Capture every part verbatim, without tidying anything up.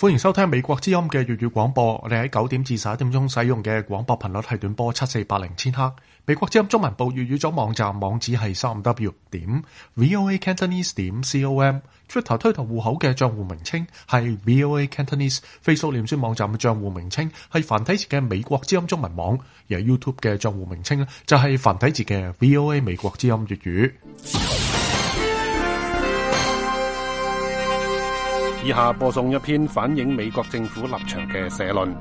歡迎收聽美國之音嘅粵語廣播。我哋喺九點至十一點鐘使用嘅廣播頻率係短波七四八零千赫。美國之音中文部粵語組網站網址係三 w 點 voa cantonese 點 com。Twitter 推特戶口嘅賬戶名稱係 voa cantonese。Facebook 臉書網站嘅賬戶名稱係繁體字嘅美國之音中文網，而 YouTube 嘅賬戶名稱咧就係繁體字嘅 voa 美國之音粵語。 以下播送一篇反映美國政府立場嘅社論。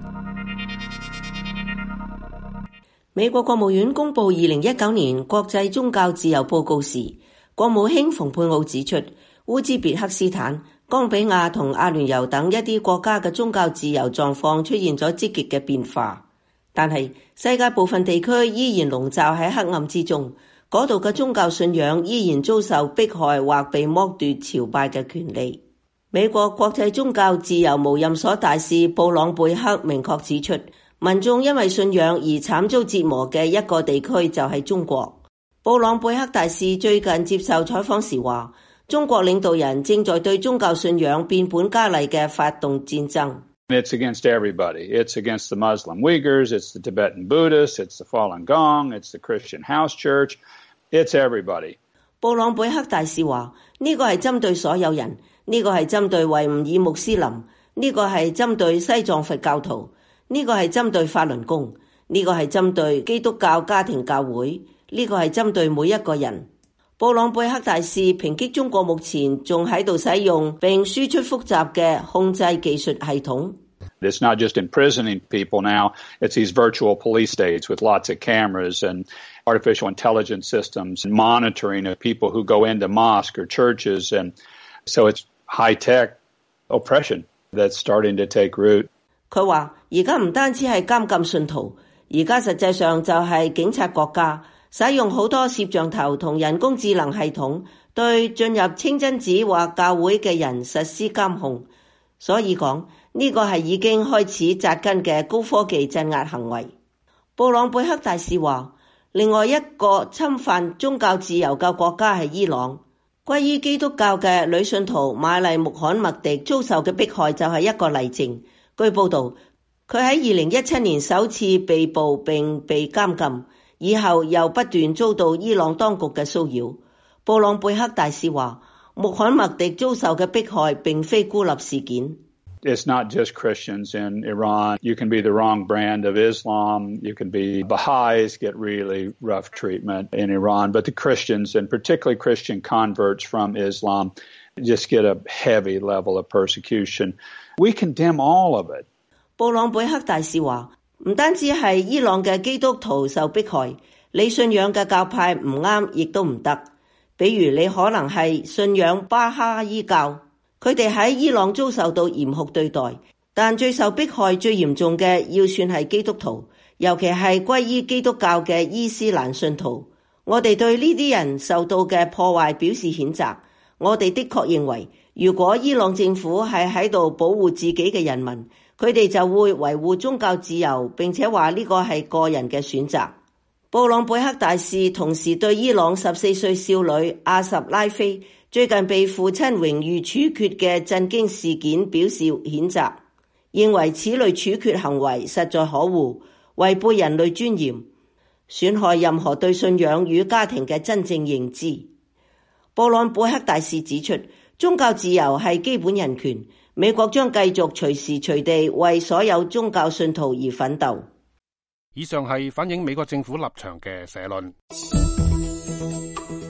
美國國務院公布二零一九年國際宗教自由報告時，國務卿蓬佩奧指出，烏茲別克斯坦、岡比亞同阿聯酋等一啲國家嘅宗教自由狀況出現咗積極嘅變化，但係世界部分地區依然籠罩喺黑暗之中，嗰度嘅宗教信仰依然遭受迫害或被剝奪朝拜嘅權利。美國國際宗教自由無任所大使布朗貝克明確指出，民眾因為信仰而慘遭折磨嘅一個地區就係中國。布朗貝克大使最近接受採訪時話，中國領導人正在對宗教信仰變本加厲嘅發動戰爭。 It's against everybody. It's against the Muslim Uyghurs, it's the Tibetan Buddhists, it's the Falun Gong, it's the Christian House Church, it's everybody. 布朗貝克大使話，呢個係針對所有人。呢個係針對維吾爾穆斯林，呢個係針對西藏佛教徒，呢個係針對法輪功，呢個係針對基督教家庭教會，呢個係針對每一個人。布朗貝克大使抨擊中國目前仲喺度使用並輸出複雜嘅控制技術系統。 It's not just imprisoning people now, it's these virtual police states with lots of cameras and artificial intelligence systems and monitoring of people who go into mosques or churches, and so it's high-tech oppression that's starting to take root. 佢話而家唔單止係監禁信徒，而家實際上就係警察國家，使用好多攝像頭同人工智能系統對進入清真寺或教會嘅人實施監控。所以講呢個係已經開始扎根嘅高科技鎮壓行為。布朗貝克大使話，另外一個侵犯宗教自由嘅國家係伊朗。歸依基督教嘅女信徒瑪麗穆罕默迪遭受嘅迫害就係一個例證。據報道，佢喺二零一七年首次被捕並被監禁，以後又不斷遭到伊朗當局嘅騷擾。布朗貝克大使話，穆罕默迪遭受嘅迫害並非孤立事件。 It's not just Christians in Iran. You can be the wrong brand of Islam. You can be Baha'is get really rough treatment in Iran. But the Christians, and particularly Christian converts from Islam, just get a heavy level of persecution. We condemn all of it. 布朗貝克大使話，唔單止係伊朗嘅基督徒受迫害，你信仰嘅教派唔啱亦都唔得。比如你可能係信仰巴哈伊教。佢哋喺伊朗遭受到嚴酷對待，但最受迫害最嚴重嘅要算係基督徒，尤其係歸依基督教嘅伊斯蘭信徒。我哋對呢啲人受到嘅破壞表示譴責。我哋的確認為，如果伊朗政府係喺度保護自己嘅人民，佢哋就會維護宗教自由，並且話呢個係個人嘅選擇。布朗貝克大使同時對伊朗十四歲少女阿什拉菲最近被父親榮譽處決嘅震驚事件表示譴責，認為此類處決行為實在可惡，違背人類尊嚴，損害任何對信仰與家庭嘅真正認知。布朗貝克大使指出，宗教自由係基本人權，美國將繼續隨時隨地為所有宗教信徒而奮鬥。 以上係反映美國政府立場嘅社論。